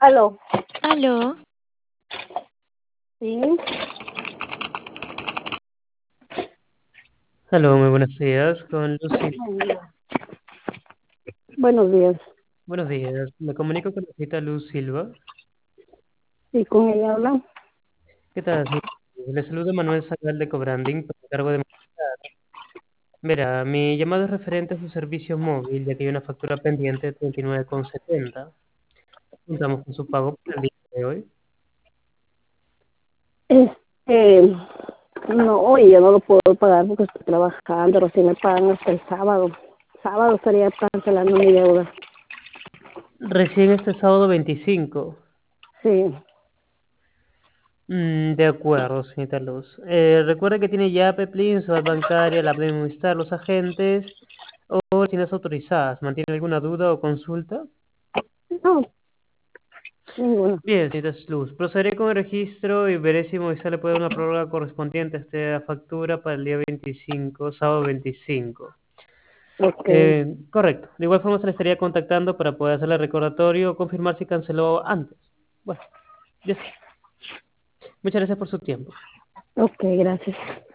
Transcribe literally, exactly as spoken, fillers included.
Aló, Aló, sí, Aló, muy buenos días, con Lucy. buenos días. Buenos días, me comunico con la señorita Luz Silva. Sí, con ella habla. ¿Qué tal, señorita Luz? Le saluda Manuel Zagal de Cobranding, por cargo de... Verá, mi llamado es referente a su servicio móvil, ya que hay una factura pendiente de treinta y nueve con setenta. Contamos con su pago para el día de hoy. Este, no, hoy yo no lo puedo pagar porque estoy trabajando, recién me pagan hasta el sábado. Sábado estaría cancelando mi deuda. Recién este sábado veinticinco. Sí, Mm, de acuerdo, señorita Luz. Eh, recuerda que tiene ya Peplin, su app bancaria, la app de Movistar, los agentes o tiendas autorizadas. ¿Mantiene alguna duda o consulta? no, ninguno. Bien, señorita Luz, procederé con el registro y veré si Movistar le puede dar una prórroga correspondiente a esta factura para el día veinticinco, sábado veinticinco. Ok, Eh, correcto. De igual forma se le estaría contactando para poder hacerle recordatorio o confirmar si canceló antes. Bueno, ya está. Muchas gracias por su tiempo. ok, gracias.